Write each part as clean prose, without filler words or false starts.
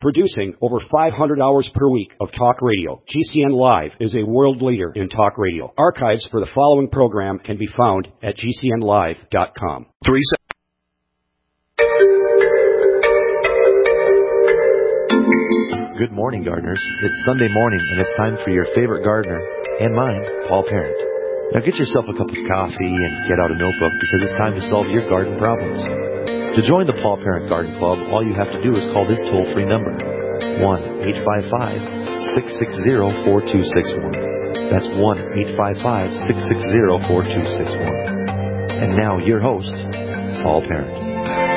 Producing over 500 hours per week of talk radio, GCN Live is a world leader in talk radio. Archives for the following program can be found at gcnlive.com. Good morning, gardeners. It's Sunday morning, and it's time for your favorite gardener, and mine, Paul Parent. Now get yourself a cup of coffee and get out a notebook, because it's time to solve your garden problems. To join the Paul Parent Garden Club, all you have to do is call this toll-free number, 1-855-660-4261. That's 1-855-660-4261. And now, your host, Paul Parent.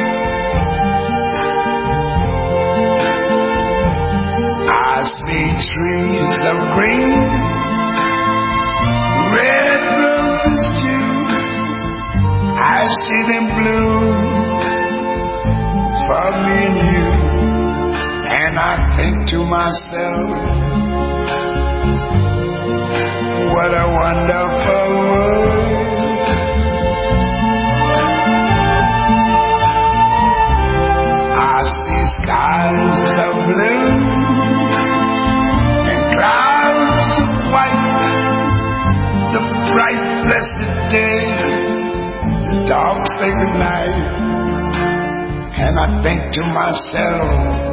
I see trees of green, red roses too. I see them bloom for me and you. And I think to myself, what a wonderful world. I see skies of blue, clouds of white, the bright blessed day, the dark sacred night. And I think to myself,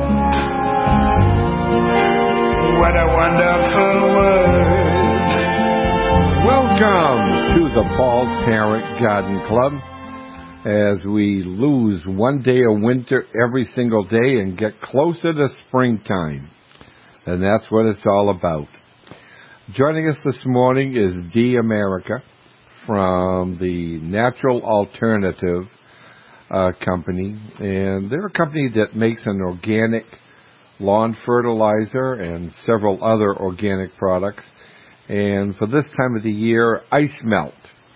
what a wonderful world. Welcome to the Paul Parent Garden Club, as we lose one day of winter every single day and get closer to springtime. And that's what it's all about. Joining us this morning is D. America from the Natural Alternative Company. And they're a company that makes an organic lawn fertilizer and several other organic products. And for this time of the year, ice melt.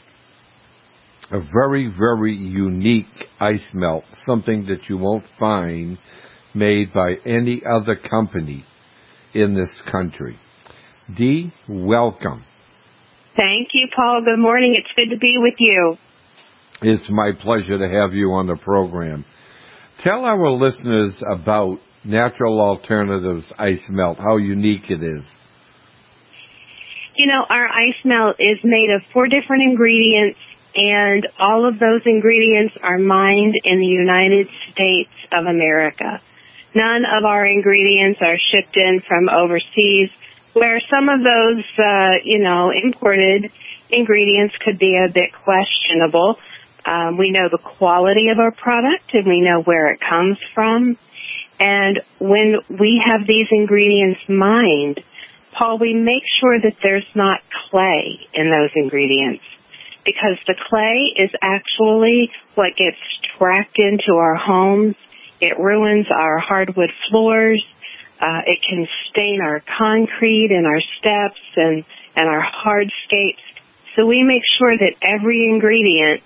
A very, very unique ice melt. Something that you won't find made by any other company in this country. Dee, welcome. Thank you, Paul. Good morning. It's good to be with you. It's my pleasure to have you on the program. Tell our listeners about Natural Alternatives Ice Melt, how unique it is. You know, our ice melt is made of 4 different ingredients, and all of those ingredients are mined in the United States of America. None of our ingredients are shipped in from overseas, where some of those, imported ingredients could be a bit questionable. We know the quality of our product, and we know where it comes from. And when we have these ingredients mined, Paul, we make sure that there's not clay in those ingredients, because the clay is actually what gets tracked into our homes. It ruins our hardwood floors. It can stain our concrete and our steps and our hardscapes. So we make sure that every ingredient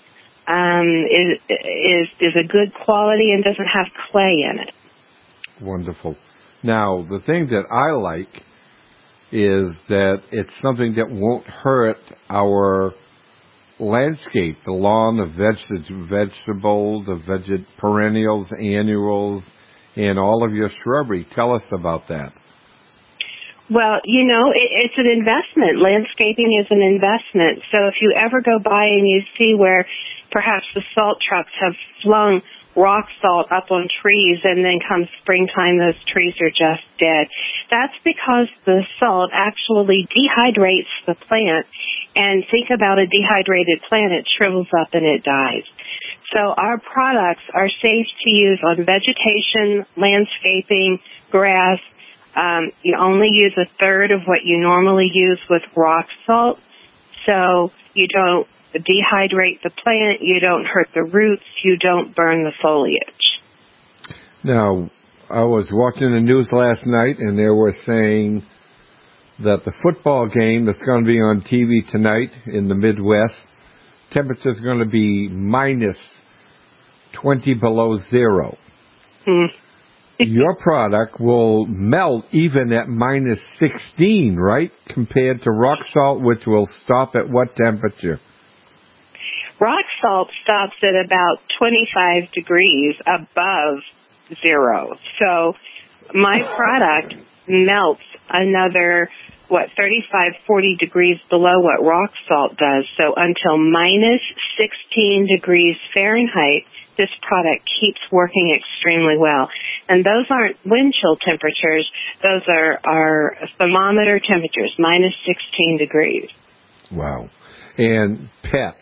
is a good quality and doesn't have clay in it. Wonderful. Now, the thing that I like is that it's something that won't hurt our landscape, the lawn, the vegetables, the perennials, annuals, and all of your shrubbery. Tell us about that. Well, it's an investment. Landscaping is an investment. So if you ever go by and you see where perhaps the salt trucks have flung rock salt up on trees, and then come springtime, those trees are just dead. That's because the salt actually dehydrates the plant, and think about a dehydrated plant, it shrivels up and it dies. So our products are safe to use on vegetation, landscaping, grass. You only use 1/3 of what you normally use with rock salt, so you don't dehydrate the plant, you don't hurt the roots, you don't burn the foliage. Now, I was watching the news last night, and they were saying that the football game that's going to be on TV tonight in the Midwest, temperature's going to be minus 20 below zero. Your product will melt even at minus 16, right? Compared to rock salt, which will stop at what temperature? Rock salt stops at about 25 degrees above zero. So my product melts another, 35, 40 degrees below what rock salt does. So until minus 16 degrees Fahrenheit, this product keeps working extremely well. And those aren't wind chill temperatures. Those are thermometer temperatures, minus 16 degrees. Wow. And pets.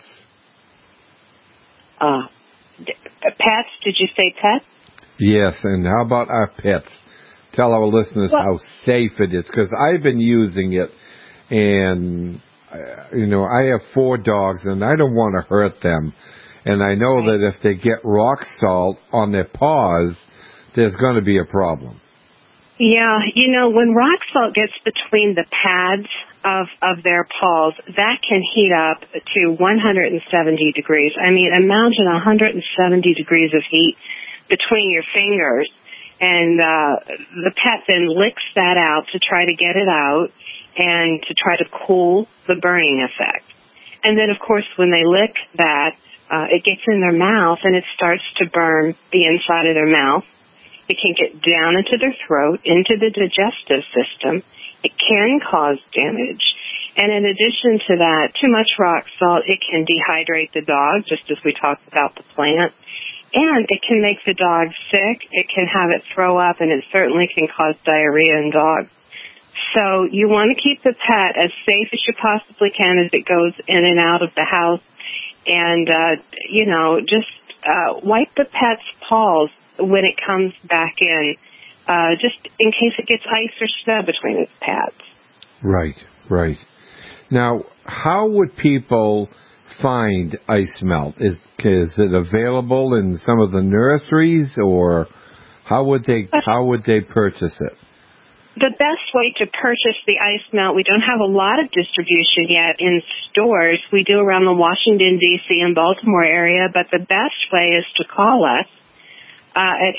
Pets? Did you say pets? Yes, and how about our pets? Tell our listeners how safe it is, because I've been using it, and, I have 4 dogs, and I don't want to hurt them. And I know that if they get rock salt on their paws, there's going to be a problem. Yeah, when rock salt gets between the pads of their paws, that can heat up to 170 degrees. I mean, imagine 170 degrees of heat between your fingers. And the pet then licks that out to try to get it out and to try to cool the burning effect. And then, of course, when they lick that, it gets in their mouth and it starts to burn the inside of their mouth. It can get down into their throat, into the digestive system. It can cause damage. And in addition to that, too much rock salt, it can dehydrate the dog, just as we talked about the plant. And it can make the dog sick. It can have it throw up, and it certainly can cause diarrhea in dogs. So you want to keep the pet as safe as you possibly can as it goes in and out of the house. And, just wipe the pet's paws when it comes back in, just in case it gets ice or snow between its pads. Right, right. Now, how would people find ice melt? Is it available in some of the nurseries, or how would they purchase it? The best way to purchase the ice melt, we don't have a lot of distribution yet in stores. We do around the Washington, D.C. and Baltimore area, but the best way is to call us at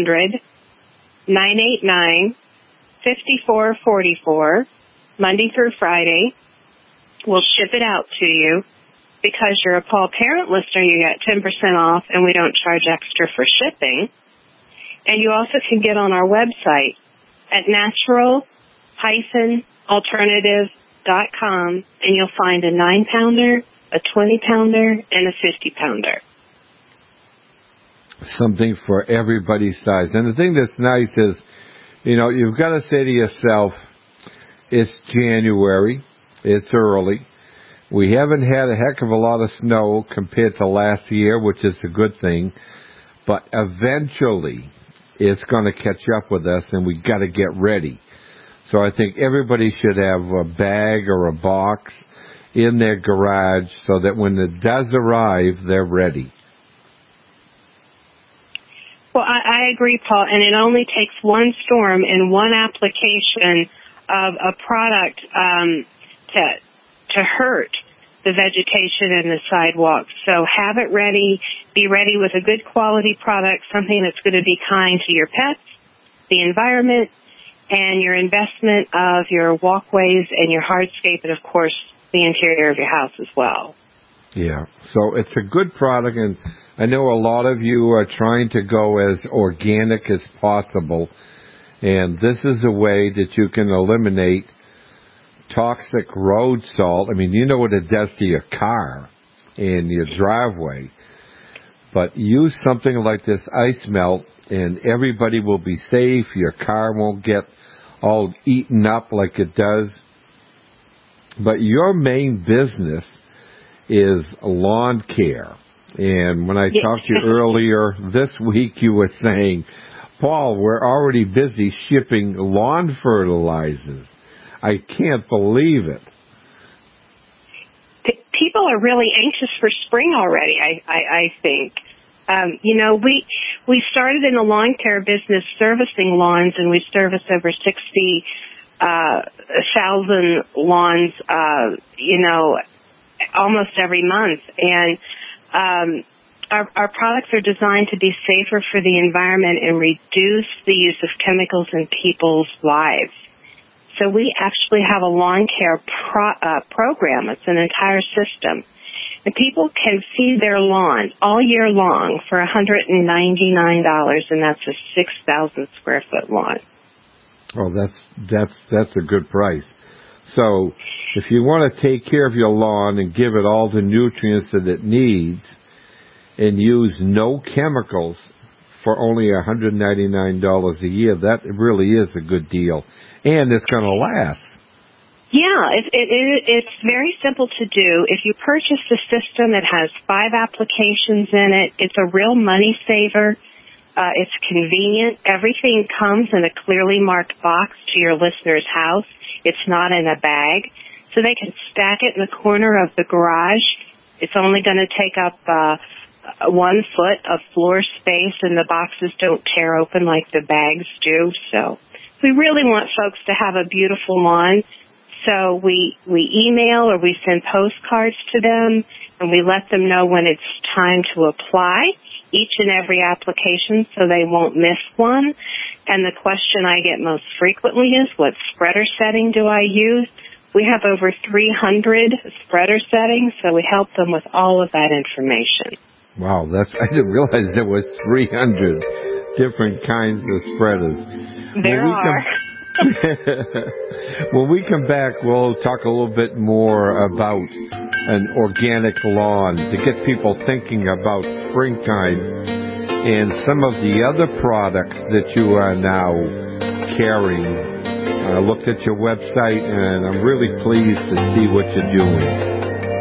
800-989-5444, Monday through Friday. We'll ship it out to you. Because you're a Paul Parent listener, you get 10% off, and we don't charge extra for shipping. And you also can get on our website at natural-alternative.com, and you'll find a 9-pounder, a 20-pounder, and a 50-pounder. Something for everybody's size. And the thing that's nice is, you've got to say to yourself, it's January, it's early. We haven't had a heck of a lot of snow compared to last year, which is a good thing. But eventually, it's going to catch up with us, and we got to get ready. So I think everybody should have a bag or a box in their garage so that when it does arrive, they're ready. Well, I agree, Paul, and it only takes one storm and one application of a product to hurt the vegetation and the sidewalks. So have it ready. Be ready with a good quality product, something that's going to be kind to your pets, the environment, and your investment of your walkways and your hardscape, and, of course, the interior of your house as well. Yeah, so it's a good product, and I know a lot of you are trying to go as organic as possible, and this is a way that you can eliminate toxic road salt. I mean, you know what it does to your car and your driveway, but use something like this ice melt, and everybody will be safe. Your car won't get all eaten up like it does. But your main business is lawn care. And when I talked to you earlier this week, you were saying, Paul, we're already busy shipping lawn fertilizers. I can't believe it. People are really anxious for spring already, I think. We started in the lawn care business servicing lawns, and we service over 60,000 lawns, almost every month. And our products are designed to be safer for the environment and reduce the use of chemicals in people's lives. So we actually have a lawn care program. It's an entire system. And people can feed their lawn all year long for $199, and that's a 6,000 square foot lawn. Oh, that's a good price. So if you want to take care of your lawn and give it all the nutrients that it needs and use no chemicals for only $199 a year, that really is a good deal. And it's going to last. Yeah, it's very simple to do. If you purchase the system, it has 5 applications in it. It's a real money saver. It's convenient. Everything comes in a clearly marked box to your listener's house. It's not in a bag. So they can stack it in the corner of the garage. It's only going to take up 1 foot of floor space, and the boxes don't tear open like the bags do. So we really want folks to have a beautiful lawn. So we email or we send postcards to them, and we let them know when it's time to apply each and every application so they won't miss one. And the question I get most frequently is, what spreader setting do I use? We have over 300 spreader settings, so we help them with all of that information. Wow, I didn't realize there was 300 different kinds of spreaders. There are. When we come back, we'll talk a little bit more about an organic lawn to get people thinking about springtime and some of the other products that you are now carrying. I looked at your website, and I'm really pleased to see what you're doing.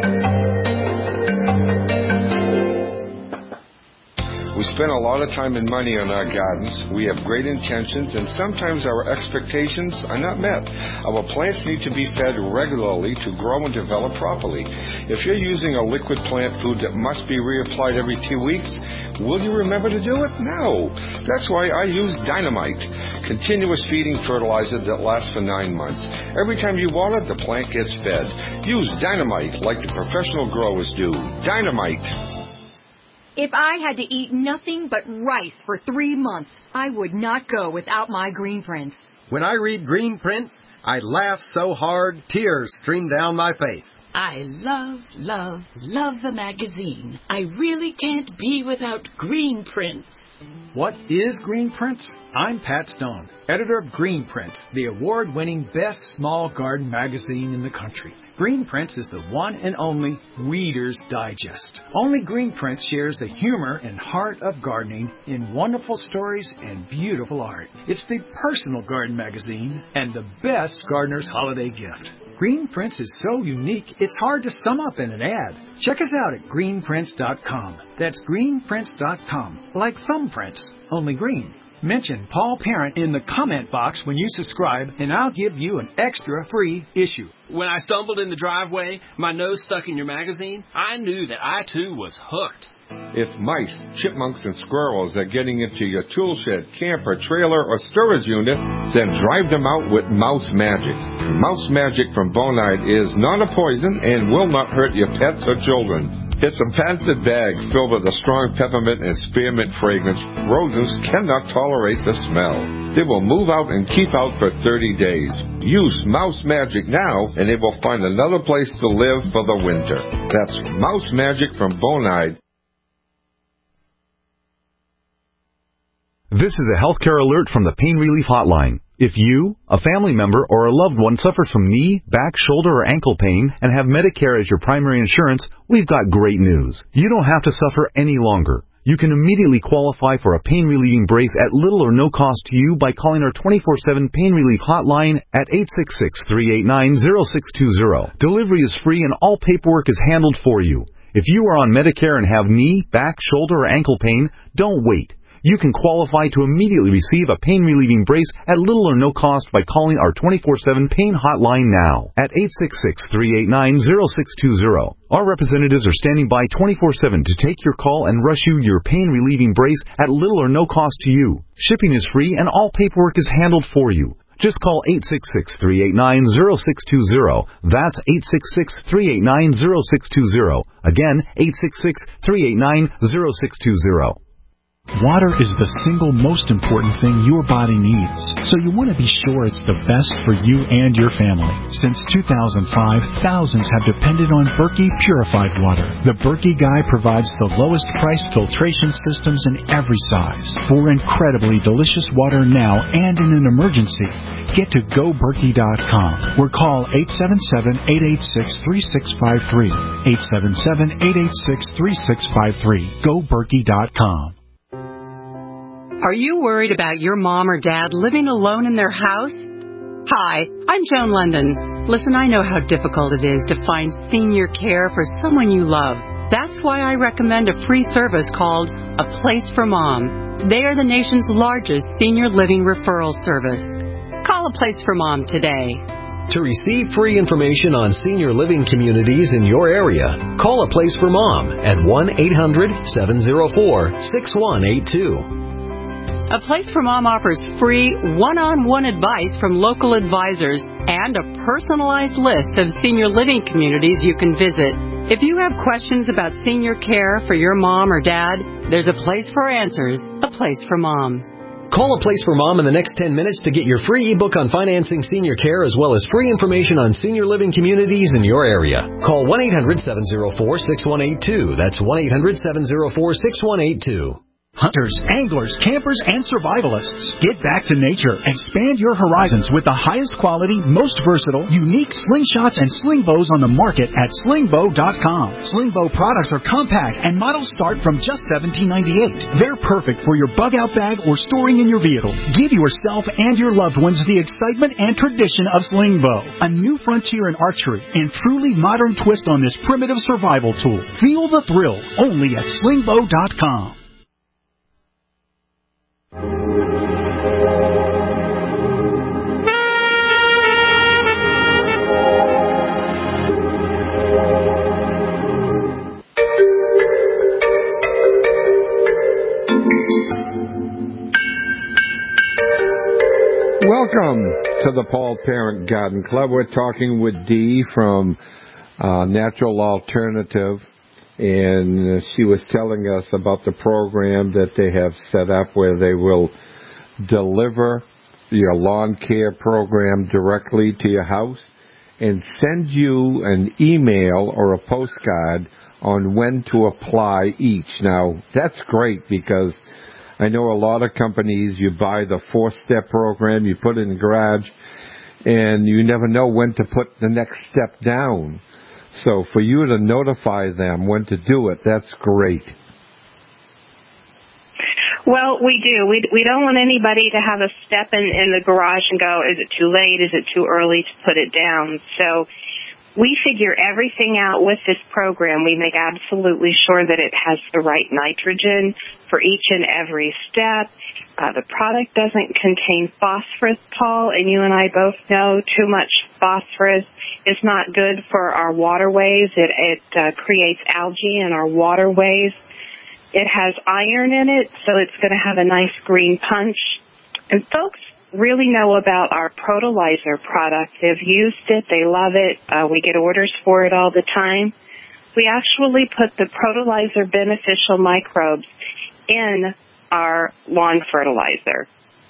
We spend a lot of time and money on our gardens. We have great intentions, and sometimes our expectations are not met. Our plants need to be fed regularly to grow and develop properly. If you're using a liquid plant food that must be reapplied every 2 weeks, will you remember to do it? No. That's why I use Dynamite, continuous feeding fertilizer that lasts for 9 months. Every time you water, the plant gets fed. Use Dynamite like the professional growers do. Dynamite. If I had to eat nothing but rice for 3 months, I would not go without my Green Prints. When I read Green Prints, I laugh so hard, tears stream down my face. I love, love, love the magazine. I really can't be without Green Prints. What is Green Prints? I'm Pat Stone, editor of Green Prints, the award-winning best small garden magazine in the country. Green Prints is the one and only Reader's Digest. Only Green Prints shares the humor and heart of gardening in wonderful stories and beautiful art. It's the personal garden magazine and the best gardener's holiday gift. Green Prints is so unique, it's hard to sum up in an ad. Check us out at greenprints.com. That's greenprints.com. Like thumbprints, only green. Mention Paul Parent in the comment box when you subscribe, and I'll give you an extra free issue. When I stumbled in the driveway, my nose stuck in your magazine, I knew that I too was hooked. If mice, chipmunks, and squirrels are getting into your tool shed, camper, trailer, or storage unit, then drive them out with Mouse Magic. Mouse Magic from Bonide is not a poison and will not hurt your pets or children. It's a patented bag filled with a strong peppermint and spearmint fragrance. Rodents cannot tolerate the smell. They will move out and keep out for 30 days. Use Mouse Magic now, and they will find another place to live for the winter. That's Mouse Magic from Bonide. This is a healthcare alert from the Pain Relief Hotline. If you, a family member, or a loved one suffers from knee, back, shoulder, or ankle pain and have Medicare as your primary insurance, we've got great news. You don't have to suffer any longer. You can immediately qualify for a pain-relieving brace at little or no cost to you by calling our 24/7 Pain Relief Hotline at 866-389-0620. Delivery is free and all paperwork is handled for you. If you are on Medicare and have knee, back, shoulder, or ankle pain, don't wait. You can qualify to immediately receive a pain-relieving brace at little or no cost by calling our 24/7 Pain Hotline now at 866-389-0620. Our representatives are standing by 24/7 to take your call and rush you your pain-relieving brace at little or no cost to you. Shipping is free and all paperwork is handled for you. Just call 866-389-0620. That's 866-389-0620. Again, 866-389-0620. Water is the single most important thing your body needs, so you want to be sure it's the best for you and your family. Since 2005, thousands have depended on Berkey purified water. The Berkey Guy provides the lowest priced filtration systems in every size. For incredibly delicious water now and in an emergency, get to GoBerkey.com or call 877-886-3653. 877-886-3653. GoBerkey.com. Are you worried about your mom or dad living alone in their house? Hi, I'm Joan London. Listen, I know how difficult it is to find senior care for someone you love. That's why I recommend a free service called A Place for Mom. They are the nation's largest senior living referral service. Call A Place for Mom today. To receive free information on senior living communities in your area, call A Place for Mom at 1-800-704-6182. A Place for Mom offers free one-on-one advice from local advisors and a personalized list of senior living communities you can visit. If you have questions about senior care for your mom or dad, there's a place for answers, A Place for Mom. Call A Place for Mom in the next 10 minutes to get your free ebook on financing senior care as well as free information on senior living communities in your area. Call 1-800-704-6182. That's 1-800-704-6182. Hunters, anglers, campers, and survivalists. Get back to nature. Expand your horizons with the highest quality, most versatile, unique slingshots and sling bows on the market at slingbow.com. Slingbow products are compact and models start from just $17.98. They're perfect for your bug-out bag or storing in your vehicle. Give yourself and your loved ones the excitement and tradition of Slingbow, a new frontier in archery and truly modern twist on this primitive survival tool. Feel the thrill only at slingbow.com. Welcome to the Paul Parent Garden Club. We're talking with Dee from Natural Alternative, and she was telling us about the program that they have set up where they will deliver your lawn care program directly to your house and send you an email or a postcard on when to apply each. Now, that's great because I know a lot of companies, you buy the 4-step program, you put it in the garage, and you never know when to put the next step down. So for you to notify them when to do it, that's great. Well, we do. We don't want anybody to have a step in the garage and go, is it too late? Is it too early to put it down? So we figure everything out with this program. We make absolutely sure that it has the right nitrogen for each and every step. The product doesn't contain phosphorus, Paul, and you and I both know too much phosphorus is not good for our waterways. It creates algae in our waterways. It has iron in it, so it's going to have a nice green punch. And folks really know about our Protolizer product. They've used it. They love it. We get orders for it all the time. We actually put the Protolizer beneficial microbes in our lawn fertilizer.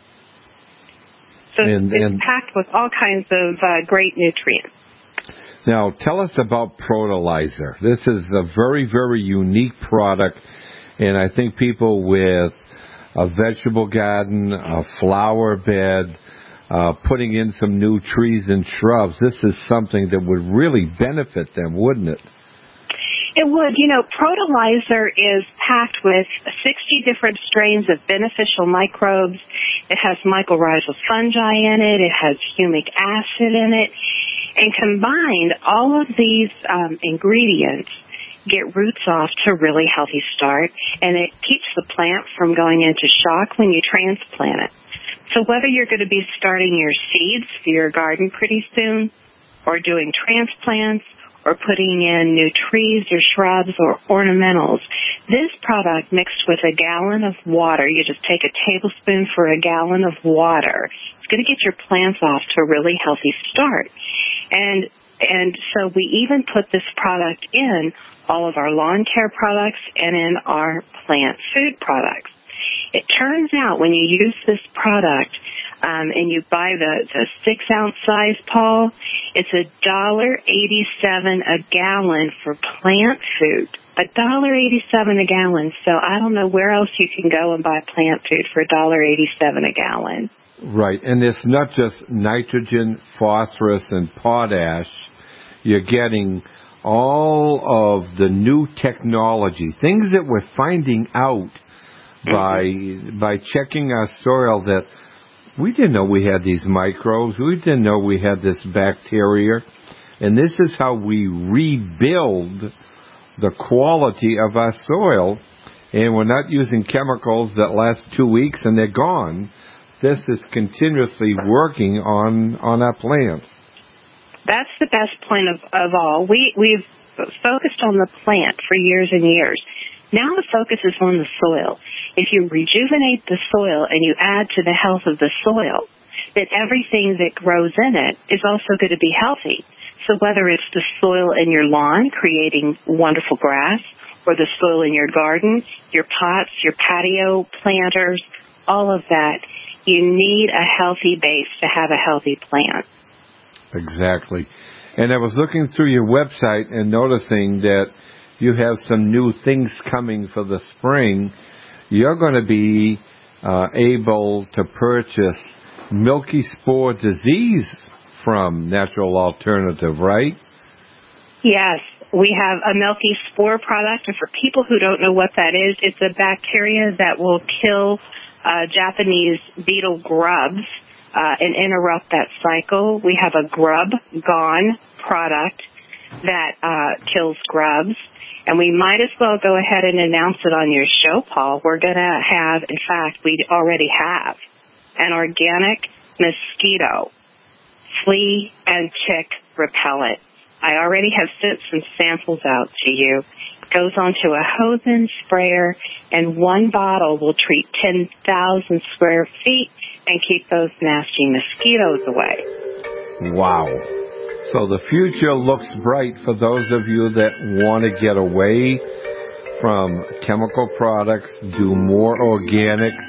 So it's packed with all kinds of great nutrients. Now, tell us about Protolizer. This is a very, very unique product, and I think people with a vegetable garden, a flower bed, putting in some new trees and shrubs, this is something that would really benefit them, wouldn't it? It would. You know, Protolizer is packed with 60 different strains of beneficial microbes. It has mycorrhizal fungi in it. It has humic acid in it. And combined, all of these ingredients get roots off to a really healthy start, and it keeps the plant from going into shock when you transplant it. So whether you're going to be starting your seeds for your garden pretty soon, or doing transplants, or putting in new trees or shrubs or ornamentals, this product mixed with a gallon of water, you just take a tablespoon for a gallon of water, it's going to get your plants off to a really healthy start. And so we even put this product in all of our lawn care products and in our plant food products. It turns out when you use this product and you buy the 6-ounce size, Paul, it's $1.87 a gallon for plant food. $1.87 a gallon. So I don't know where else you can go and buy plant food for $1.87 a gallon. Right, and it's not just nitrogen, phosphorus, and potash. You're getting all of the new technology, things that we're finding out by checking our soil that we didn't know we had these microbes, we didn't know we had this bacteria, and this is how we rebuild the quality of our soil, and we're not using chemicals that last 2 weeks and they're gone. This is continuously working on our plants. That's the best point of all. We've focused on the plant for years and years. Now the focus is on the soil. If you rejuvenate the soil and you add to the health of the soil, then everything that grows in it is also going to be healthy. So whether it's the soil in your lawn creating wonderful grass, or the soil in your garden, your pots, your patio planters, all of that, you need a healthy base to have a healthy plant. Exactly. And I was looking through your website and noticing that you have some new things coming for the spring. You're going to be able to purchase milky spore disease from Natural Alternative, right? Yes. We have a milky spore product, and for people who don't know what that is, it's a bacteria that will kill Japanese beetle grubs and interrupt that cycle. We have a Grub Gone product that kills grubs, and we might as well go ahead and announce it on your show, Paul. We're going to have, in fact, we already have, an organic mosquito flea and tick repellent. I already have sent some samples out to you. It goes onto a Hosen sprayer, and one bottle will treat 10,000 square feet and keep those nasty mosquitoes away. Wow. So the future looks bright for those of you that want to get away from chemical products, do more organics,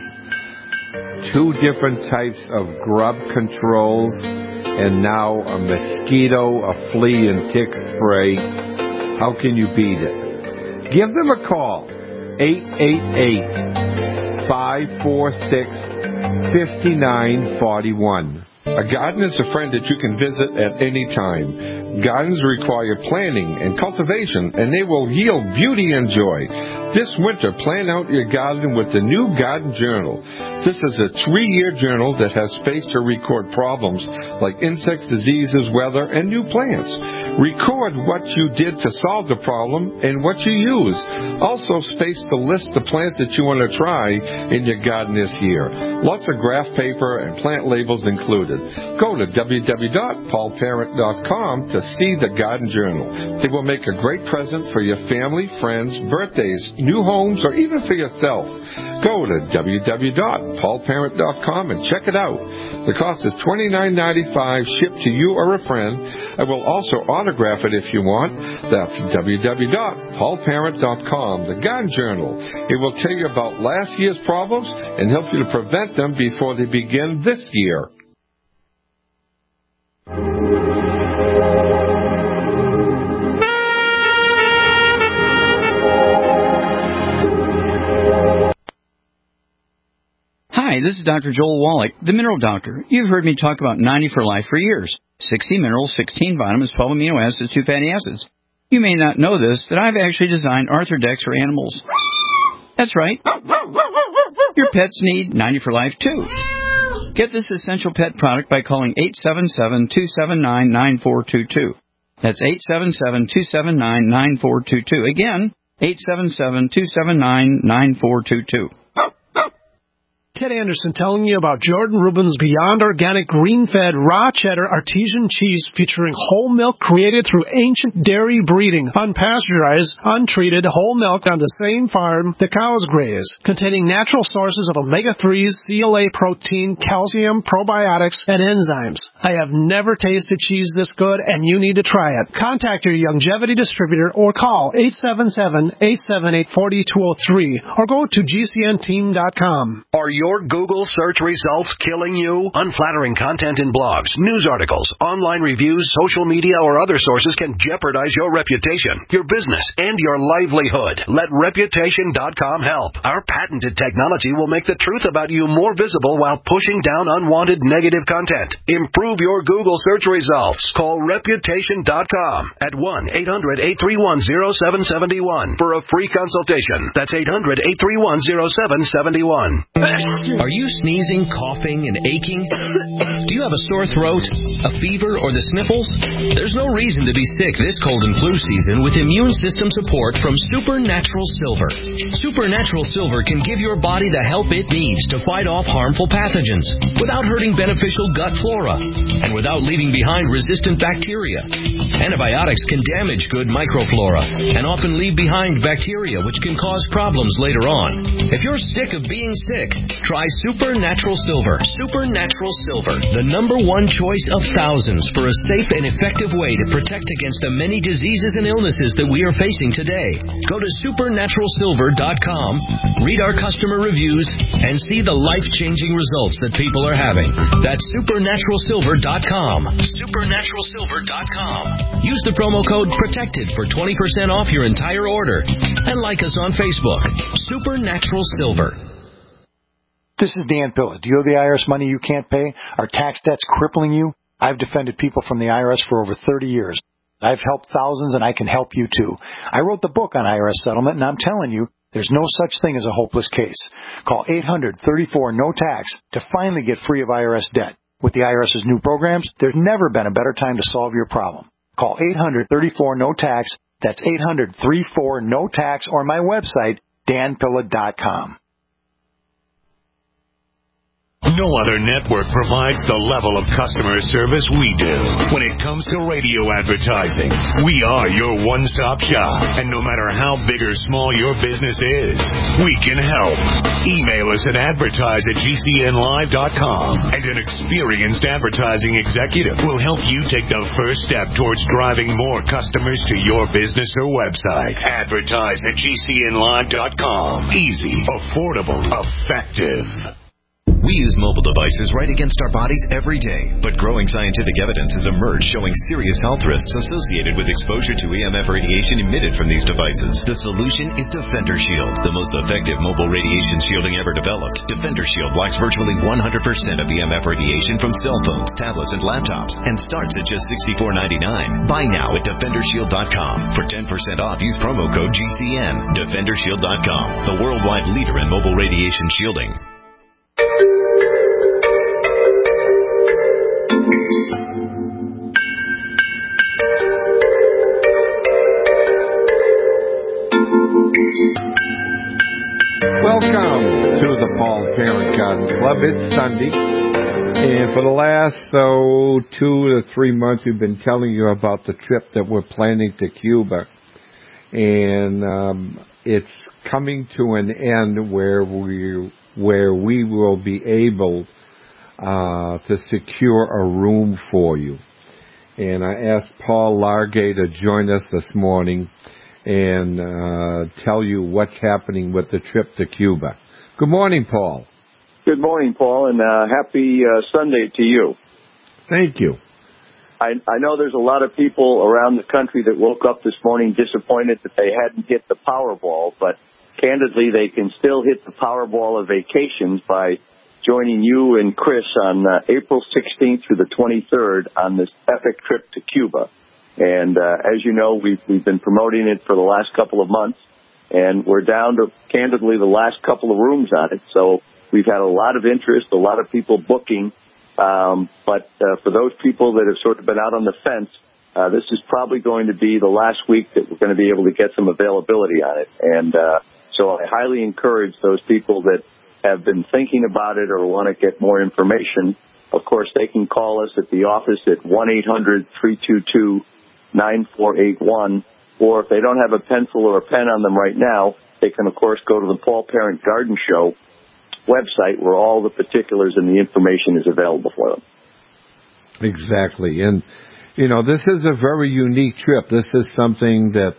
2 different types of grub controls, and now a mosquito, a flea and tick spray. How can you beat it? Give them a call, 888-546-5941. A garden is a friend that you can visit at any time. Gardens require planning and cultivation, and they will yield beauty and joy. This winter, plan out your garden with the new Garden Journal. This is a 3-year journal that has space to record problems like insects, diseases, weather, and new plants. Record what you did to solve the problem and what you use. Also space to list the plants that you want to try in your garden this year. Lots of graph paper and plant labels included. Go to www.paulparent.com to see the Garden Journal. It will make a great present for your family, friends, birthdays, new homes, or even for yourself. Go to www.paulparent.com and check it out. The cost is $29.95 shipped to you or a friend. I will also autograph it if you want. That's www.paulparent.com, the Garden Journal. It will tell you about last year's problems and help you to prevent them before they begin this year. Hi, this is Dr. Joel Wallach, the Mineral Doctor. You've heard me talk about 90 for Life for years. 60 minerals, 16 vitamins, 12 amino acids, 2 fatty acids. You may not know this, but I've actually designed Arthrodex for animals. That's right. Your pets need 90 for Life, too. Get this essential pet product by calling 877-279-9422. That's 877-279-9422. Again, 877-279-9422. Ted Anderson telling you about Jordan Rubin's Beyond Organic Green-Fed Raw Cheddar Artesian Cheese featuring whole milk created through ancient dairy breeding, unpasteurized, untreated whole milk on the same farm the cows graze, containing natural sources of omega-3s, CLA protein, calcium, probiotics, and enzymes. I have never tasted cheese this good, and you need to try it. Contact your Youngevity distributor or call 877-878-4203 or go to gcnteam.com. Are your Google search results killing you? Unflattering content in blogs, news articles, online reviews, social media, or other sources can jeopardize your reputation, your business, and your livelihood. Let Reputation.com help. Our patented technology will make the truth about you more visible while pushing down unwanted negative content. Improve your Google search results. Call Reputation.com at 1-800-831-0771 for a free consultation. That's 800-831-0771. Are you sneezing, coughing, and aching? Do you have a sore throat, a fever, or the sniffles? There's no reason to be sick this cold and flu season with immune system support from Supernatural Silver. Supernatural Silver can give your body the help it needs to fight off harmful pathogens without hurting beneficial gut flora and without leaving behind resistant bacteria. Antibiotics can damage good microflora and often leave behind bacteria which can cause problems later on. If you're sick of being sick, try Supernatural Silver. Supernatural Silver, the #1 choice of thousands for a safe and effective way to protect against the many diseases and illnesses that we are facing today. Go to supernaturalsilver.com, read our customer reviews, and see the life-changing results that people are having. That's supernaturalsilver.com. Supernaturalsilver.com. Use the promo code PROTECTED for 20% off your entire order. And like us on Facebook. Supernatural Silver. This is Dan Pilla. Do you owe the IRS money you can't pay? Are tax debts crippling you? I've defended people from the IRS for over 30 years. I've helped thousands, and I can help you too. I wrote the book on IRS settlement, and I'm telling you, there's no such thing as a hopeless case. Call 800-34-NO-TAX to finally get free of IRS debt. With the IRS's new programs, there's never been a better time to solve your problem. Call 800-34-NO-TAX. That's 800-34-NO-TAX, or my website, danpilla.com. No other network provides the level of customer service we do. When it comes to radio advertising, we are your one-stop shop. And no matter how big or small your business is, we can help. Email us at advertise@gcnlive.com, and an experienced advertising executive will help you take the first step towards driving more customers to your business or website. Advertise@gcnlive.com. Easy, affordable, effective. We use mobile devices right against our bodies every day, but growing scientific evidence has emerged showing serious health risks associated with exposure to EMF radiation emitted from these devices. The solution is Defender Shield, the most effective mobile radiation shielding ever developed. Defender Shield blocks virtually 100% of EMF radiation from cell phones, tablets, and laptops, and starts at just $64.99. Buy now at DefenderShield.com. For 10% off, use promo code GCN. DefenderShield.com, the worldwide leader in mobile radiation shielding. Welcome to the Paul Parent Garden Club. It's Sunday, and for the last 2 to 3 months, we've been telling you about the trip that we're planning to Cuba, and it's coming to an end where we will be able to secure a room for you. And I asked Paul Largay to join us this morning and tell you what's happening with the trip to Cuba. Good morning, Paul. Good morning, Paul, and happy Sunday to you. Thank you. I know there's a lot of people around the country that woke up this morning disappointed that they hadn't hit the Powerball, but candidly, they can still hit the Powerball of vacations by joining you and Chris on April 16th through the 23rd on this epic trip to Cuba. And as you know, we've been promoting it for the last couple of months, and we're down to, candidly, the last couple of rooms on it. So we've had a lot of interest, a lot of people booking. But for those people that have sort of been out on the fence, this is probably going to be the last week that we're going to be able to get some availability on it. And so I highly encourage those people that have been thinking about it or want to get more information, of course, they can call us at the office at 1-800-322-9481. Or if they don't have a pencil or a pen on them right now, they can, of course, go to the Paul Parent Garden Show website where all the particulars and the information is available for them. Exactly. And, this is a very unique trip. This is something that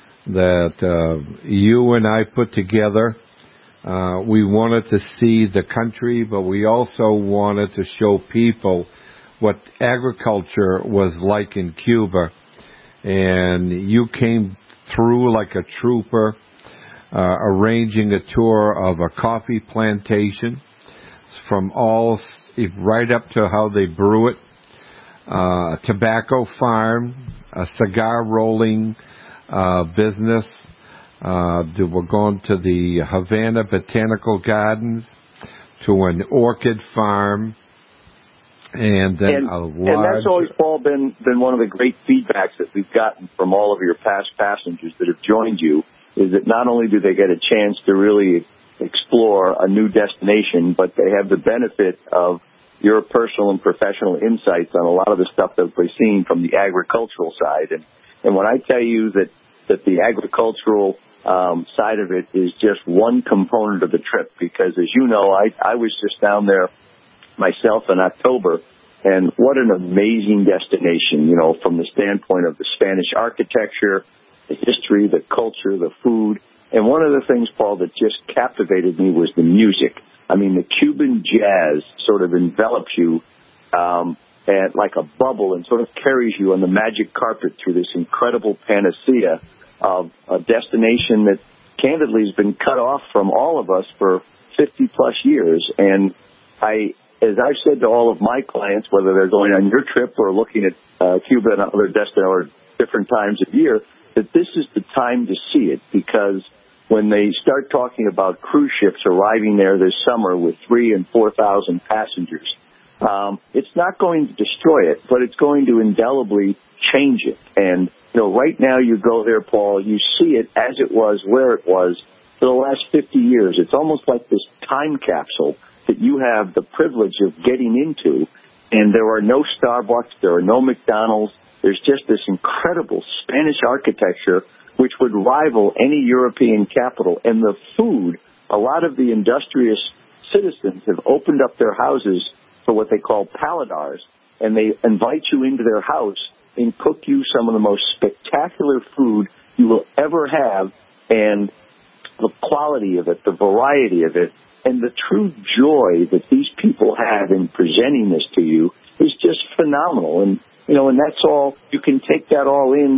you and I put together. We wanted to see the country, but we also wanted to show people what agriculture was like in Cuba. And you came through like a trooper, arranging a tour of a coffee plantation from right up to how they brew it, a tobacco farm, a cigar rolling business. We're going to the Havana Botanical Gardens, to an orchid farm, and then and that's always, Paul, been one of the great feedbacks that we've gotten from all of your past passengers that have joined you, is that not only do they get a chance to really explore a new destination, but they have the benefit of your personal and professional insights on a lot of the stuff that we're seeing from the agricultural side. And when I tell you that the agricultural side of it is just one component of the trip, because as you know, I was just down there myself in October, and what an amazing destination, from the standpoint of the Spanish architecture, the history, the culture, the food. And one of the things, Paul, that just captivated me was the music. I mean, the Cuban jazz sort of envelops you like a bubble and sort of carries you on the magic carpet through this incredible panacea of a destination that candidly has been cut off from all of us for 50-plus years. And as I've said to all of my clients, whether they're going on your trip or looking at Cuba and other destinations or different times of year, that this is the time to see it, because when they start talking about cruise ships arriving there this summer with 3,000 and 4,000 passengers, it's not going to destroy it, but it's going to indelibly change it. And, right now you go there, Paul, you see it as it was, where it was for the last 50 years. It's almost like this time capsule that you have the privilege of getting into, and there are no Starbucks, there are no McDonald's. There's just this incredible Spanish architecture which would rival any European capital. And the food, a lot of the industrious citizens have opened up their houses for what they call paladars, and they invite you into their house and cook you some of the most spectacular food you will ever have, and the quality of it, the variety of it, and the true joy that these people have in presenting this to you is just phenomenal. And, and that's all, you can take that all in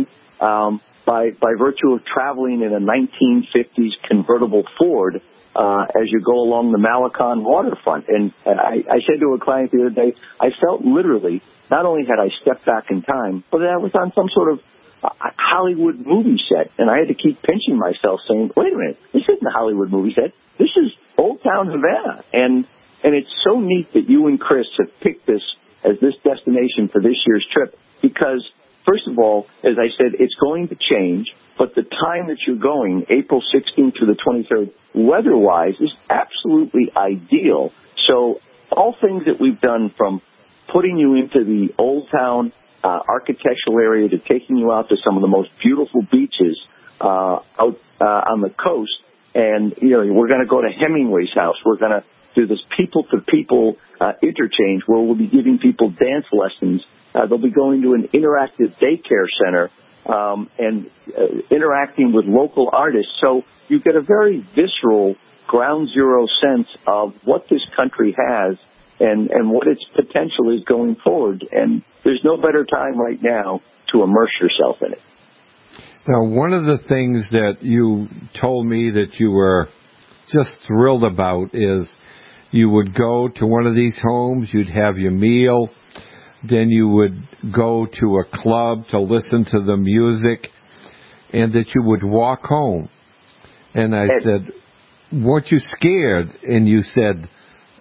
by virtue of traveling in a 1950s convertible Ford as you go along the Malecon waterfront. And I said to a client the other day, I felt literally, not only had I stepped back in time, but I was on some sort of Hollywood movie set, and I had to keep pinching myself saying, wait a minute, this isn't a Hollywood movie set. This is Old Town Havana. And it's so neat that you and Chris have picked this as this destination for this year's trip, because, first of all, as I said, it's going to change, but the time that you're going, April 16th to the 23rd, weather-wise, is absolutely ideal. So all things that we've done, from putting you into the Old Town architectural area to taking you out to some of the most beautiful beaches out on the coast, and, we're going to go to Hemingway's house. We're going to do this people-to-people interchange where we'll be giving people dance lessons. They'll be going to an interactive daycare center and interacting with local artists. So you get a very visceral, ground zero sense of what this country has and what its potential is going forward. And there's no better time right now to immerse yourself in it. Now, one of the things that you told me that you were just thrilled about is you would go to one of these homes, you'd have your meal, then you would go to a club to listen to the music, and that you would walk home. And I said, weren't you scared? And you said,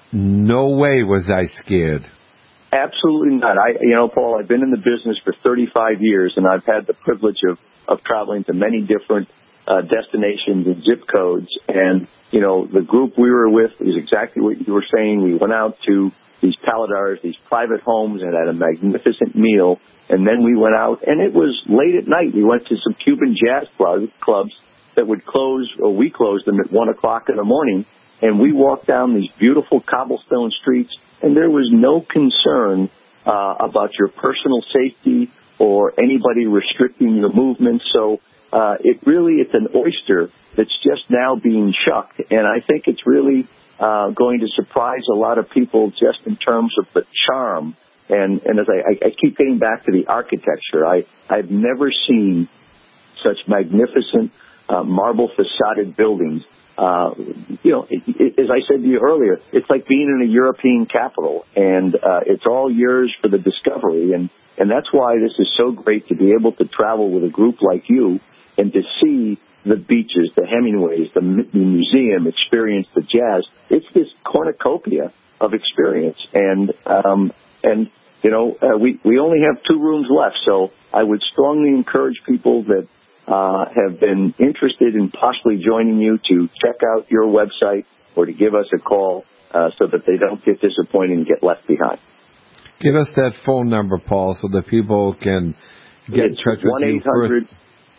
no way was I scared. Absolutely not. Paul, I've been in the business for 35 years, and I've had the privilege of traveling to many different destinations and zip codes. And, you know, the group we were with is exactly what you were saying. We went out to these palletars, these private homes, and had a magnificent meal. And then we went out, and it was late at night. We went to some Cuban jazz clubs that would close, or we closed them at 1 o'clock in the morning. And we walked down these beautiful cobblestone streets, and there was no concern about your personal safety or anybody restricting your movement. So it's an oyster that's just now being shucked, and I think it's really going to surprise a lot of people just in terms of the charm. And as I keep getting back to the architecture, I've never seen such magnificent marble facaded buildings. You know, as I said to you earlier, it's like being in a European capital, and it's all yours for the discovery. And that's why this is so great to be able to travel with a group like you and to see the beaches, the Hemingways, the museum, experience the jazz. It's this cornucopia of experience. And you know, we only have 2 rooms left, so I would strongly encourage people that have been interested in possibly joining you to check out your website or to give us a call so that they don't get disappointed and get left behind. Give us that phone number, Paul, so that people can get in touch with you first.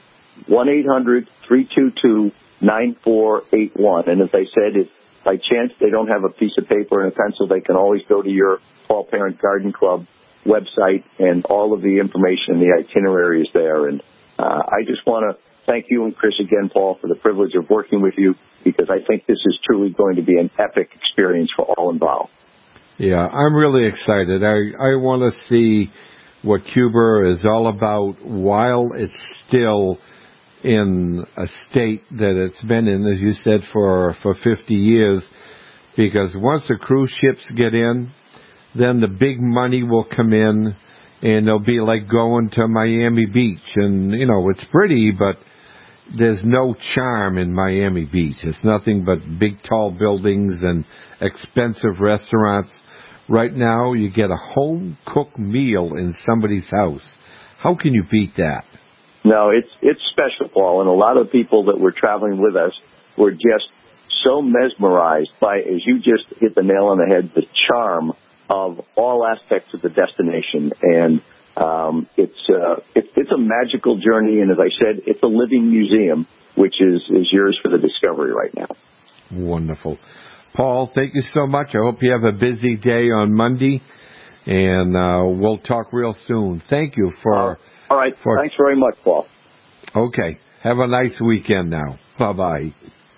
1-800-322-9481. And as I said, if by chance they don't have a piece of paper and a pencil, they can always go to your Paul Parent Garden Club website, and all of the information and the itinerary is there. And I just want to thank you and Chris again, Paul, for the privilege of working with you, because I think this is truly going to be an epic experience for all involved. Yeah, I'm really excited. I want to see what Cuba is all about while it's still in a state that it's been in, as you said, for 50 years, because once the cruise ships get in, then the big money will come in, and it'll be like going to Miami Beach. And, you know, it's pretty, but there's no charm in Miami Beach. It's nothing but big, tall buildings and expensive restaurants. Right now, you get a home-cooked meal in somebody's house. How can you beat that? No, it's special, Paul, and a lot of people that were traveling with us were just so mesmerized by, as you just hit the nail on the head, the charm of all aspects of the destination. And it's a magical journey, and as I said, it's a living museum, which is yours for the discovery right now. Wonderful. Paul, thank you so much. I hope you have a busy day on Monday, and we'll talk real soon. Thank you for... all right. Thanks very much, Paul. Okay. Have a nice weekend now. Bye-bye.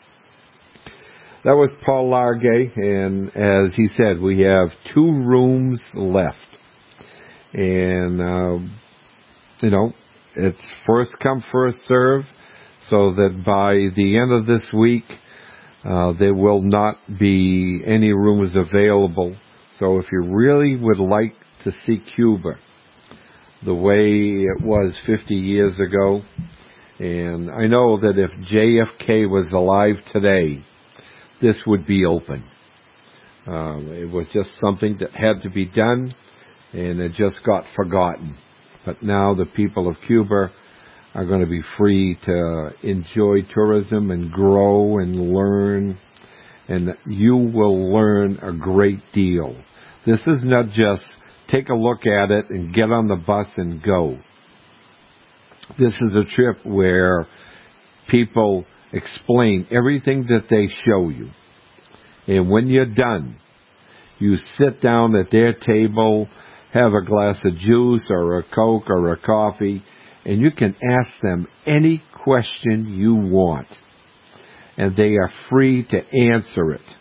That was Paul Largay, and as he said, we have 2 rooms left. And, you know, it's first come, first serve, so that by the end of this week, there will not be any rooms available. So if you really would like to see Cuba the way it was 50 years ago, and I know that if JFK was alive today, this would be open. It was just something that had to be done, and it just got forgotten. But now the people of Cuba are going to be free to enjoy tourism and grow and learn, and you will learn a great deal. This is not just take a look at it and get on the bus and go. This is a trip where people explain everything that they show you. And when you're done, you sit down at their table, have a glass of juice or a Coke or a coffee, and you can ask them any question you want. And they are free to answer it.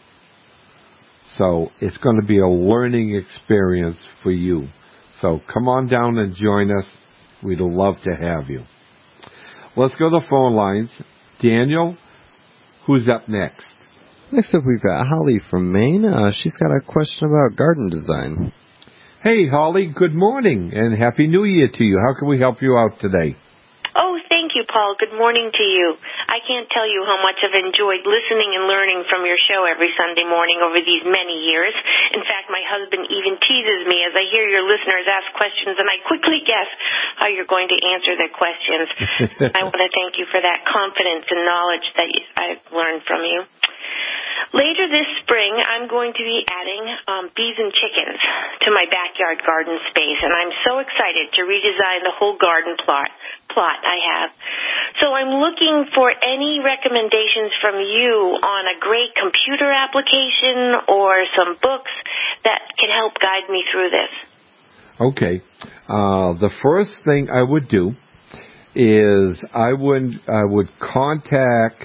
So it's going to be a learning experience for you. So come on down and join us. We'd love to have you. Let's go to the phone lines. Daniel, who's up next? Next up, we've got Holly from Maine. She's got a question about garden design. Hey, Holly, good morning and Happy New Year to you. How can we help you out today? Oh, thank Thank you, Paul. Good morning to you. I can't tell you how much I've enjoyed listening and learning from your show every Sunday morning over these many years. In fact, my husband even teases me as I hear your listeners ask questions, and I quickly guess how you're going to answer their questions. I want to thank you for that confidence and knowledge that I've learned from you. Later this spring, I'm going to be adding bees and chickens to my backyard garden space, and I'm so excited to redesign the whole garden plot I have. So I'm looking for any recommendations from you on a great computer application or some books that can help guide me through this. Okay. The first thing I would do is I would contact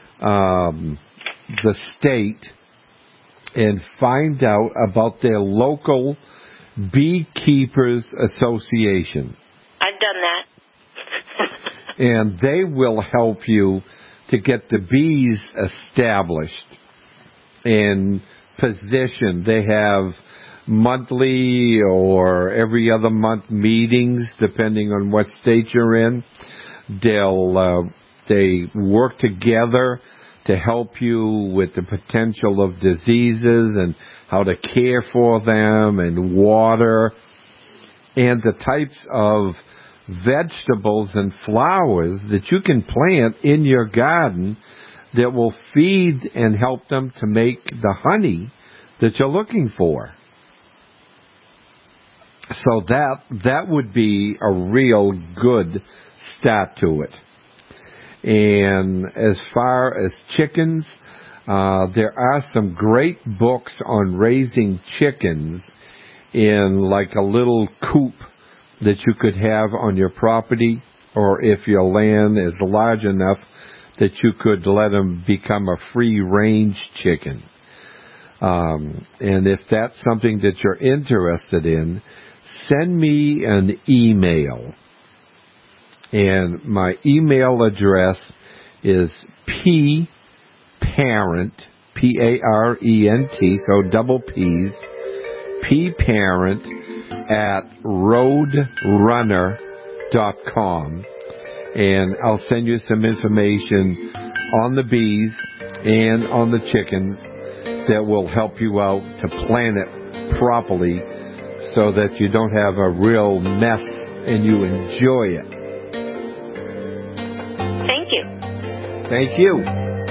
the state and find out about their local Beekeepers Association. I've done that. And they will help you to get the bees established and positioned. They have monthly or every other month meetings, depending on what state you're in. They work together to help you with the potential of diseases and how to care for them and water and the types of vegetables and flowers that you can plant in your garden that will feed and help them to make the honey that you're looking for. So that would be a real good start to it. And as far as chickens, there are some great books on raising chickens in like a little coop that you could have on your property, or if your land is large enough that you could let them become a free-range chicken. And if that's something that you're interested in, send me an email. And my email address is pparent, P-A-R-E-N-T, so double P's, pparent @roadrunner.com. And I'll send you some information on the bees and on the chickens that will help you out to plan it properly so that you don't have a real mess and you enjoy it. Thank you. Thank you.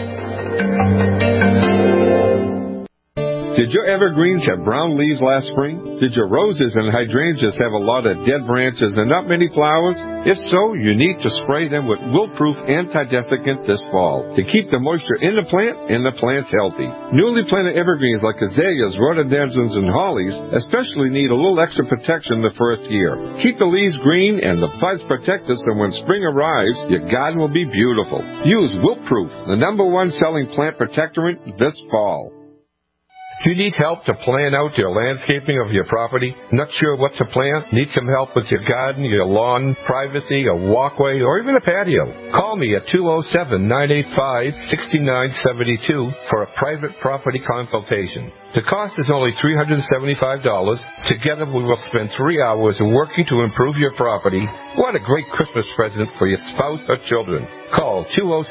Did your evergreens have brown leaves last spring? Did your roses and hydrangeas have a lot of dead branches and not many flowers? If so, you need to spray them with Wilt-Proof Anti-Desiccant this fall to keep the moisture in the plant and the plants healthy. Newly planted evergreens like azaleas, rhododendrons, and hollies especially need a little extra protection the first year. Keep the leaves green and the buds protected so when spring arrives, your garden will be beautiful. Use Wilt-Proof, the #1 selling plant protectorant this fall. Do you need help to plan out your landscaping of your property? Not sure what to plant? Need some help with your garden, your lawn, privacy, a walkway, or even a patio? Call me at 207-985-6972 for a private property consultation. The cost is only $375. Together we will spend 3 hours working to improve your property. What a great Christmas present for your spouse or children. Call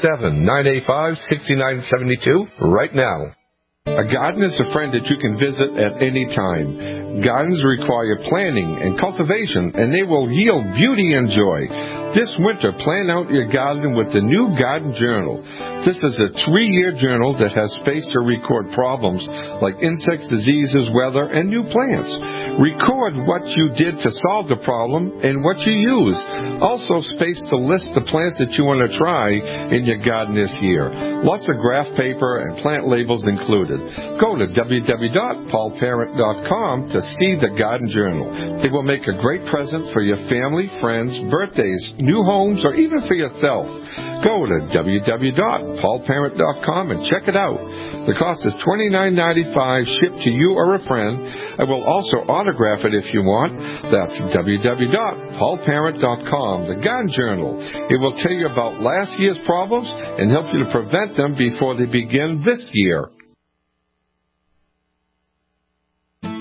207-985-6972 right now. A garden is a friend that you can visit at any time. Gardens require planning and cultivation, and they will yield beauty and joy. This winter, plan out your garden with the new Garden Journal. This is a 3-year journal that has space to record problems like insects, diseases, weather, and new plants. Record what you did to solve the problem and what you used. Also space to list the plants that you want to try in your garden this year. Lots of graph paper and plant labels included. Go to www.paulparent.com to see the Garden Journal. It will make a great present for your family, friends, birthdays, new homes, or even for yourself. Go to www.paulparent.com and check it out. The cost is $29.95 shipped to you or a friend. I will also autograph it if you want. That's www.paulparent.com, the Garden Journal. It will tell you about last year's problems and help you to prevent them before they begin this year.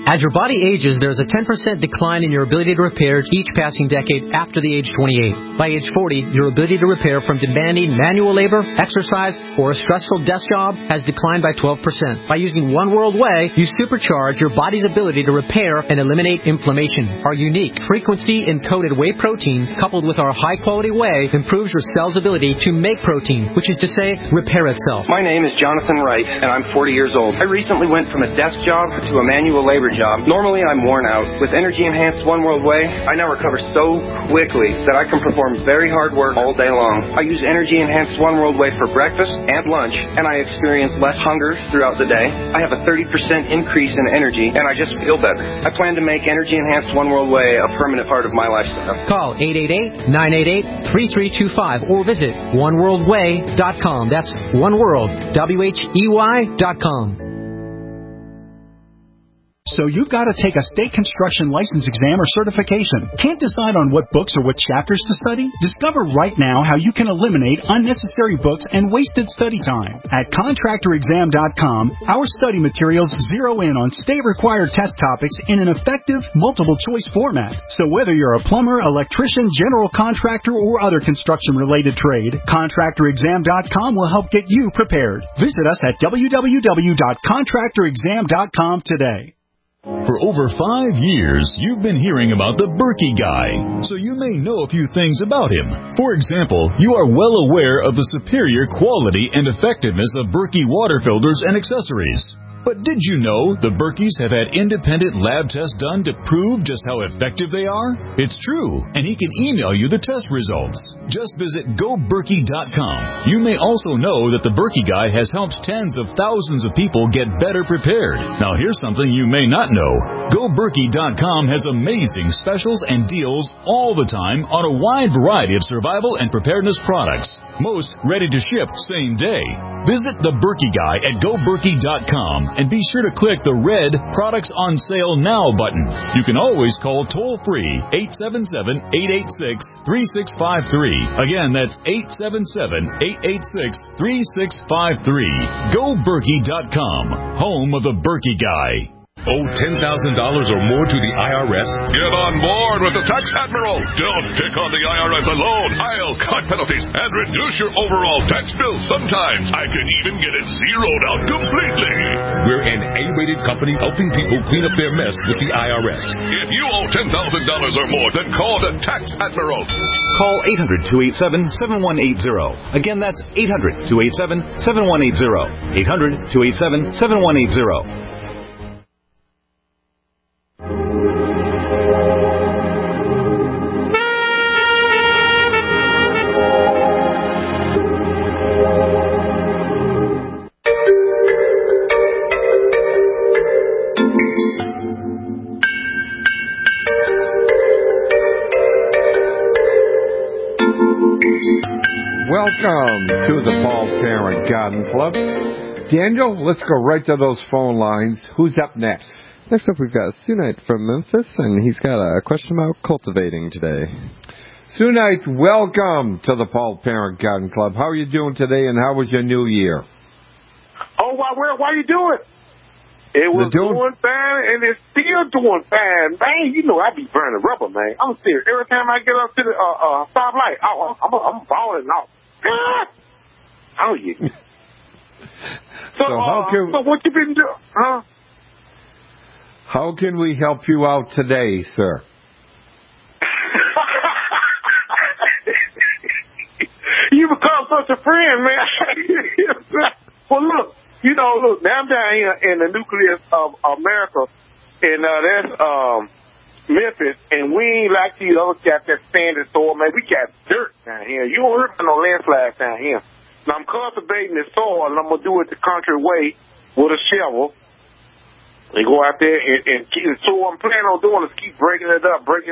As your body ages, there's a 10% decline in your ability to repair each passing decade after the age 28. By age 40, your ability to repair from demanding manual labor, exercise, or a stressful desk job has declined by 12%. By using One World Whey, you supercharge your body's ability to repair and eliminate inflammation. Our unique frequency-encoded whey protein, coupled with our high-quality whey, improves your cell's ability to make protein, which is to say, repair itself. My name is Jonathan Wright, and I'm 40 years old. I recently went from a desk job to a manual labor job. Normally, I'm worn out. With energy-enhanced One World Whey, I now recover so quickly that I can perform very hard work all day long. I use energy-enhanced One World Whey for breakfast and lunch, and I experience less hunger throughout the day. I have a 30% increase in energy, and I just feel better. I plan to make energy-enhanced One World Whey a permanent part of my lifestyle. Call 888-988-3325 or visit oneworldwhey.com. That's oneworld.com. So you've got to take a state construction license exam or certification. Can't decide on what books or what chapters to study? Discover right now how you can eliminate unnecessary books and wasted study time. At contractorexam.com, our study materials zero in on state-required test topics in an effective, multiple-choice format. So whether you're a plumber, electrician, general contractor, or other construction-related trade, contractorexam.com will help get you prepared. Visit us at www.contractorexam.com today. For over 5 years, you've been hearing about the Berkey Guy, so you may know a few things about him. For example, you are well aware of the superior quality and effectiveness of Berkey water filters and accessories. But did you know the Berkeys have had independent lab tests done to prove just how effective they are? It's true, and he can email you the test results. Just visit GoBerkey.com. You may also know that the Berkey Guy has helped tens of thousands of people get better prepared. Now here's something you may not know. GoBerkey.com has amazing specials and deals all the time on a wide variety of survival and preparedness products. Most ready to ship same day. Visit the Berkey Guy at GoBerkey.com and be sure to click the red Products on Sale Now button. You can always call toll-free 877-886-3653. Again, that's 877-886-3653. GoBerkey.com, home of the Berkey Guy. Owe $10,000 or more to the IRS? Get on board with the Tax Admiral. Don't pick on the IRS alone. I'll cut penalties and reduce your overall tax bill. Sometimes I can even get it zeroed out completely. We're an A-rated company helping people clean up their mess with the IRS. If you owe $10,000 or more, then call the Tax Admiral. Call 800-287-7180. Again, that's 800-287-7180. 800-287-7180. Welcome to the Paul Parent Garden Club. Daniel, let's go right to those phone lines. Who's up next? Next up, we've got Sunite from Memphis, and he's got a question about cultivating today. Sunite, welcome to the Paul Parent Garden Club. How are you doing today, and how was your new year? Oh, why you doing? It was doing fine, and it's still doing fine. Man, you know I be burning rubber, man. I'm serious. Every time I get up to the stoplight, I'm falling off. Oh, yeah. So what you been doing? Huh? How can we help you out today, sir? You become such a friend, man. Well, look, now I'm down here in the nucleus of America, and that's Memphis, and we ain't like these other cats that stand in soil, man. We got dirt down here. You don't hear about no landslides down here. Now, I'm cultivating the soil, and I'm going to do it the country way with a shovel. And go out there and keep it. So what I'm planning on doing is keep breaking it up. This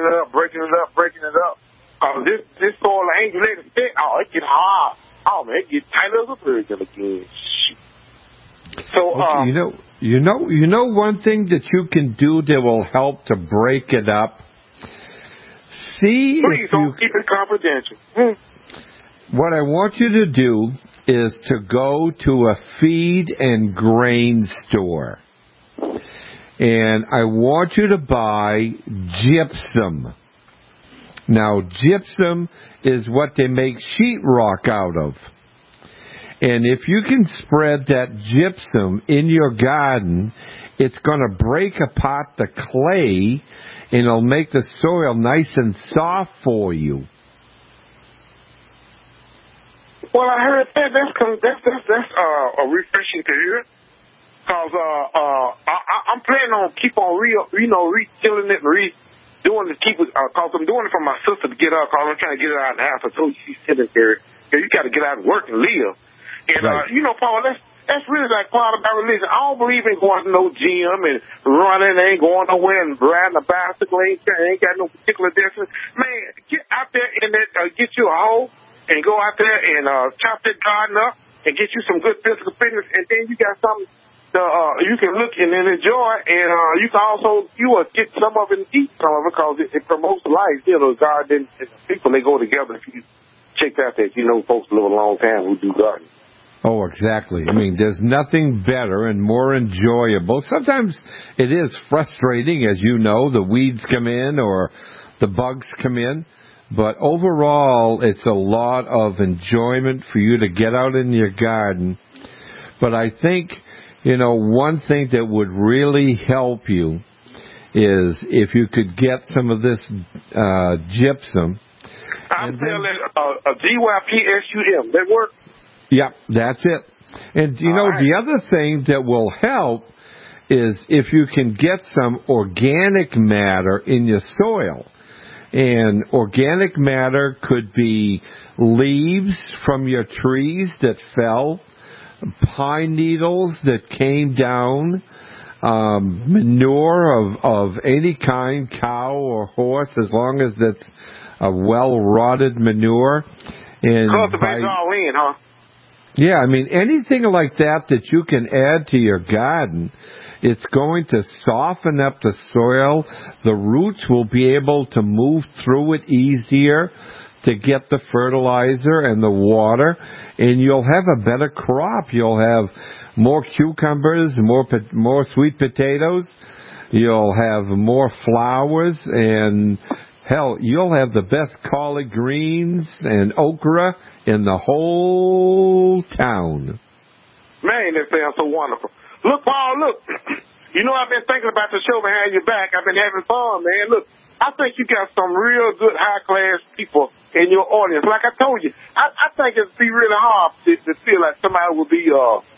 soil ain't let it sit. Oh, it get hard. Oh, man, it get tighter as a virgin again. So, you know one thing that you can do that will help to break it up? Please don't keep it confidential. What I want you to do is to go to a feed and grain store. And I want you to buy gypsum. Now, gypsum is what they make sheetrock out of. And if you can spread that gypsum in your garden, it's going to break apart the clay, and it'll make the soil nice and soft for you. Well, I heard that. That's refreshing to hear. Cause I'm planning on keep on re-tilling it and redoing it. Cause I'm doing it for my sister to get up. Cause I'm trying to get her out of the house. I told you she's sedentary. Cause you got to get out and work and live. And right. Paul, that's really like part of my religion. I don't believe in going to no gym and running. Ain't going nowhere and riding a bicycle. Ain't got no particular distance. Man, get out there and get you a hoe and go out there and chop that garden up and get you some good physical fitness. And then you got something you can look and enjoy. And you can also get some of it and eat some of it because it promotes life. Garden and people, they go together. If you check out that, folks live a long time who do gardening. Oh, exactly. I mean, there's nothing better and more enjoyable. Sometimes it is frustrating, as you know, the weeds come in or the bugs come in. But overall, it's a lot of enjoyment for you to get out in your garden. But I think, one thing that would really help you is if you could get some of this gypsum. I'm telling GYPSUM. That work? Yep, that's it. And, the other thing that will help is if you can get some organic matter in your soil. And organic matter could be leaves from your trees that fell, pine needles that came down, manure of any kind, cow or horse, as long as it's a well-rotted manure. And cultivate all in, huh? Yeah, I mean, anything like that you can add to your garden, it's going to soften up the soil. The roots will be able to move through it easier to get the fertilizer and the water, and you'll have a better crop. You'll have more cucumbers, more sweet potatoes. You'll have more flowers, and hell, you'll have the best collard greens and okra in the whole town. Man, that sounds so wonderful. Look, Paul, look. I've been thinking about the show behind your back. I've been having fun, man. Look, I think you got some real good high-class people in your audience. Like I told you, I think it'd be really hard to feel like somebody would be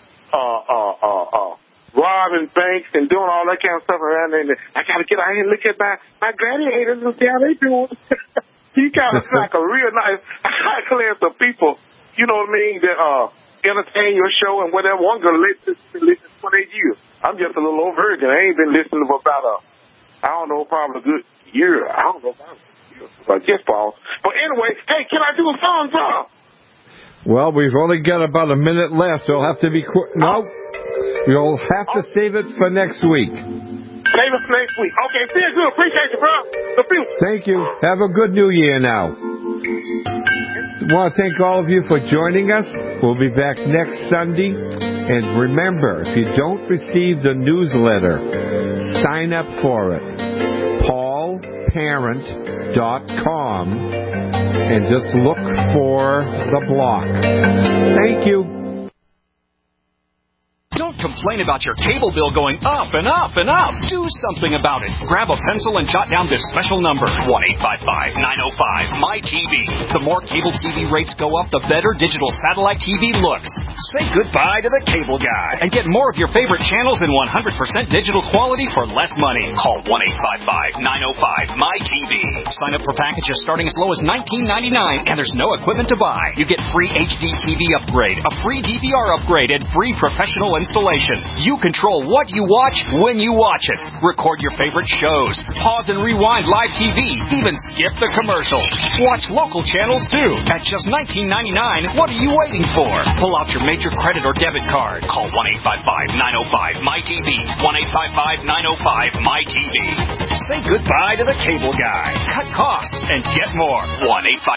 robbing banks and doing all that kind of stuff around there. And I got to get out here and look at my gladiators and see how they doing. You got like a real nice high class of people, you know what I mean, that entertain your show and whatever. One girl listen for 8 years. I'm just a little old virgin. I ain't been listening for about probably a good year. I don't know about a year. I guess, Paul. But anyway, hey, can I do a song, Paul? Well, we've only got about a minute left, so it'll have to be quick. No, you'll have to save it for next week. Save it for next week. Okay, see you good. Appreciate you, bro. Thank you. Have a good new year now. I want to thank all of you for joining us. We'll be back next Sunday. And remember, if you don't receive the newsletter, sign up for it. paulparent.com and just look for the block. Thank you. Don't complain about your cable bill going up and up and up. Do something about it. Grab a pencil and jot down this special number, 1-855-905-MY-TV. The more cable TV rates go up, the better digital satellite TV looks. Say goodbye to the cable guy and get more of your favorite channels in 100% digital quality for less money. Call 1-855-905-MY-TV. Sign up for packages starting as low as $19.99, and there's no equipment to buy. You get free HD TV upgrade, a free DVR upgrade, and free professional installation. You control what you watch when you watch it. Record your favorite shows. Pause and rewind live TV. Even skip the commercials. Watch local channels too. At just $19.99, what are you waiting for? Pull out your major credit or debit card. Call 1-855-905-MY-TV. 1-855-905-MY-TV. Say goodbye to the cable guy. Cut costs and get more. 1-855